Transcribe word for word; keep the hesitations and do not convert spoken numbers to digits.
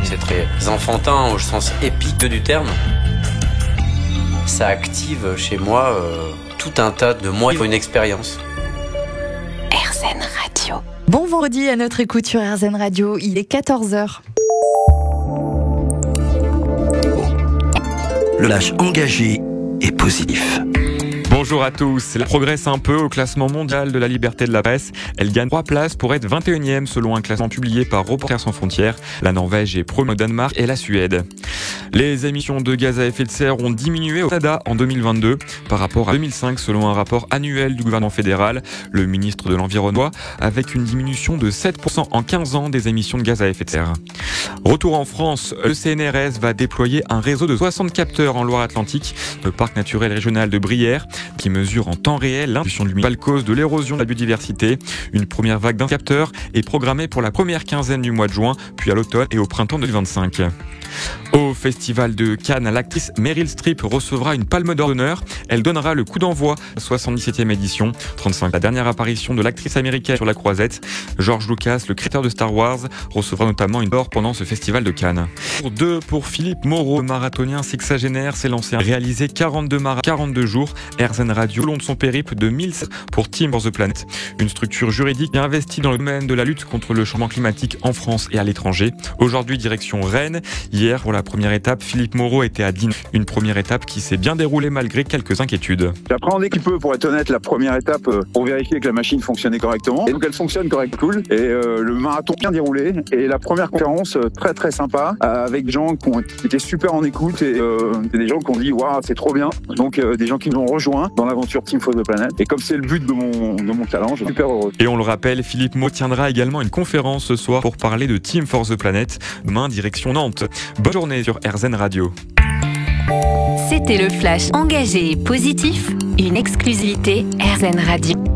C'est très enfantin au sens épique du terme. Ça active chez moi euh, tout un tas de moi pour une expérience. R Z N Radio. Bon vendredi à notre écoute sur R Z N Radio, il est quatorze heures. Le lâche engagé et positif. Bonjour à tous. Elle progresse un peu au classement mondial de la liberté de la presse. Elle gagne trois places pour être vingt et unième selon un classement publié par Reporters sans frontières. La Norvège est première au Danemark et la Suède. Les émissions de gaz à effet de serre ont diminué au Canada en deux mille vingt-deux par rapport à deux mille cinq selon un rapport annuel du gouvernement fédéral. Le ministre de l'Environnement avec une diminution de sept pour cent en quinze ans des émissions de gaz à effet de serre. Retour en France, le C N R S va déployer un réseau de soixante capteurs en Loire-Atlantique, le parc naturel régional de Brière, qui mesure en temps réel l'individuation de l'humidité cause de l'érosion de la biodiversité. Une première vague d'un capteur est programmée pour la première quinzaine du mois de juin, puis à l'automne et au printemps deux mille vingt-cinq. Au Festival de Cannes, l'actrice Meryl Streep recevra une palme d'or d'honneur. Elle donnera le coup d'envoi à la soixante-dix-septième édition, trente-cinq, la dernière apparition de l'actrice américaine sur la croisette. George Lucas, le créateur de Star Wars, recevra notamment une or pendant ce Festival de Cannes. Pour deux, pour Philippe Moreau, le marathonien sexagénaire s'est lancé à réaliser quarante-deux marathons, quarante-deux jours. R Z N Radio, au long de son périple de mille pour Team for the Planet, une structure juridique investie dans le domaine de la lutte contre le changement climatique en France et à l'étranger. Aujourd'hui, direction Rennes. Hier, pour la première étape, Philippe Moreau était à Dinan. Une première étape qui s'est bien déroulée malgré quelques inquiétudes. J'appréhendais qu'il peut, pour être honnête, la première étape pour vérifier que la machine fonctionnait correctement. Et donc elle fonctionne correctement, cool. Et euh, le marathon bien déroulé. Et la première conférence très très sympa, avec des gens qui, ont, qui étaient super en écoute et euh, des gens qui ont dit waouh, c'est trop bien. Donc euh, des gens qui nous ont rejoints dans l'aventure Team for the Planet. Et comme c'est le but de mon de mon challenge, je suis super heureux. Et on le rappelle, Philippe Moreau tiendra également une conférence ce soir pour parler de Team for the Planet. Demain, direction Nantes. Bonne journée sur R Z N Radio. C'était le flash engagé et positif, une exclusivité R Z N Radio.